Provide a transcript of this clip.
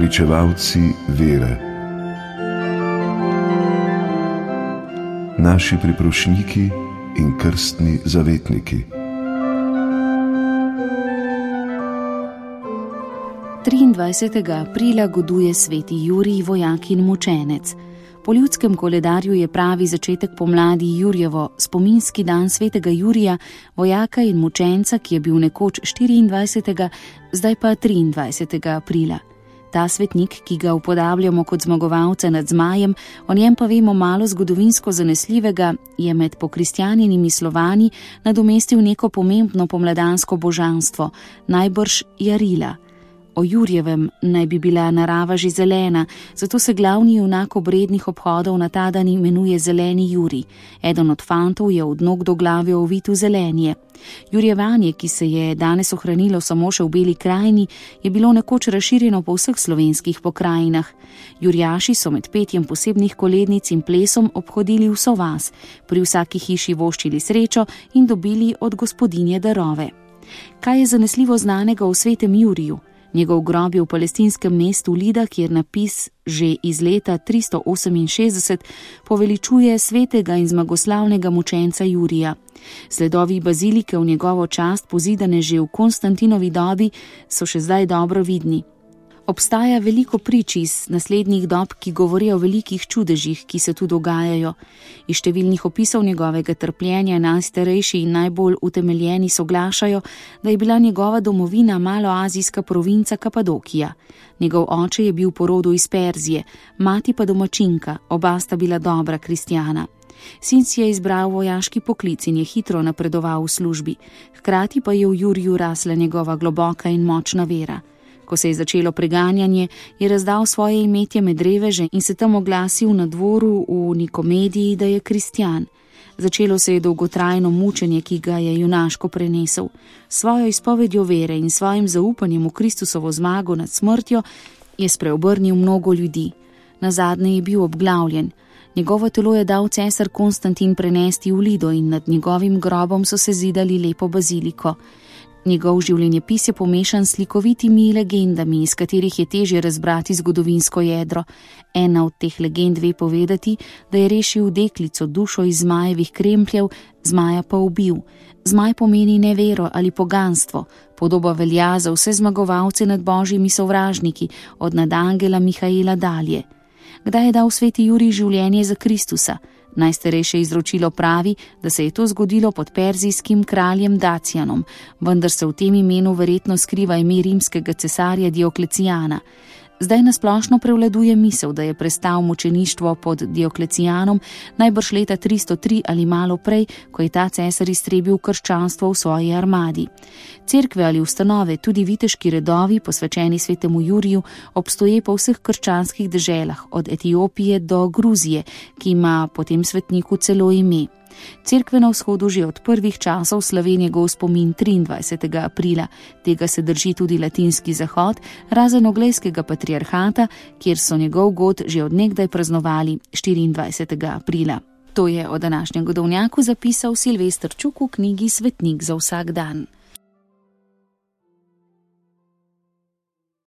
pričevalci vere, naši priprošniki in krstni zavetniki. 23. aprila goduje sveti Jurij, vojak in mučenec. Po ljudskem koledarju je pravi začetek pomladi Jurjevo, spominski dan svetega Jurija, vojaka in mučenca, ki je bil nekoč 24., zdaj pa 23. aprila. Ta svetnik, ki ga upodabljamo kot zmagovalca nad zmajem, o njem pa vemo malo zgodovinsko zanesljivega, je med pokristjaninimi Slovani nadomestil neko pomembno pomladansko božanstvo, najbrž Jarila. O Jurjevem naj bi bila narava že zelena, zato se glavni junak obrednih obhodov na ta dan imenuje Zeleni Jurij. Eden od fantov je od nog do glave ovit v zelenje. Jurjevanje, ki se je danes ohranilo samo še v Beli krajini, je bilo nekoč razširjeno po vseh slovenskih pokrajinah. Jurjaši so med petjem posebnih kolednic in plesom obhodili vso vas, pri vsaki hiši voščili srečo in dobili od gospodinje darove. Kaj je zanesljivo znanega o svetem Juriju? Njegov grob je v palestinskem mestu Lida, kjer napis že iz leta 368 poveličuje svetega in zmagoslavnega mučenca Jurija. Sledovi bazilike v njegovo čast, pozidane že v Konstantinovi dobi, so še zdaj dobro vidni. Obstaja veliko prič iz naslednjih dob, ki govorijo o velikih čudežih, ki se tu dogajajo. Iz številnih opisov njegovega trpljenja najstarejši in najbolj utemeljeni soglašajo, da je bila njegova domovina maloazijska provinca Kapadokija. Njegov oče je bil po rodu iz Perzije, mati pa domačinka, oba sta bila dobra kristjana. Sin si je izbral vojaški poklic in je hitro napredoval v službi. Hkrati pa je v Juriju rasla njegova globoka in močna vera. Ko se je začelo preganjanje, je razdal svoje imetje med reveže in se tam oglasil na dvoru v Nikomediji, da je kristjan. Začelo se je dolgotrajno mučenje, ki ga je junaško prenesel. Svojo izpovedjo vere in svojim zaupanjem v Kristusovo zmago nad smrtjo je spreobrnil mnogo ljudi. Nazadnje je bil obglavljen. Njegovo telo je dal cesar Konstantin prenesti v Lido in nad njegovim grobom so se zidali lepo baziliko. Njegov življenjepis je pomešan s slikovitimi legendami, iz katerih je težje razbrati zgodovinsko jedro. Ena od teh legend ve povedati, da je rešil deklico dušo iz zmajevih krempljev, zmaja pa ubil. Zmaj pomeni nevero ali poganstvo. Podoba velja za vse zmagovalce nad božjimi sovražniki, od nadangela Mihaela dalje. Kdaj je dal sveti Jurij življenje za Kristusa? Najstarejše izročilo pravi, da se je to zgodilo pod perzijskim kraljem Dacijanom, vendar se v tem imenu verjetno skriva ime rimskega cesarja Diokleciana. Zdaj nasplošno prevladuje misel, da je prestal mučeništvo pod Dioklecianom najbrž leta 303 ali malo prej, ko je ta cesar iztrebil krščanstvo v svoji armadi. Cerkve ali ustanove, tudi viteški redovi, posvečeni svetemu Juriju, obstoje po vseh krščanskih deželah, od Etiopije do Gruzije, ki ima po tem svetniku celo ime. Cerkve na vzhodu že od prvih časov slavi njegov spomin 23. aprila. Tega se drži tudi latinski zahod, razen Oglejskega patriarhata, kjer so njegov god že od nekdaj praznovali 24. aprila. To je o današnjem godovnjaku zapisal Silvester Čuk v knjigi Svetnik za vsak dan.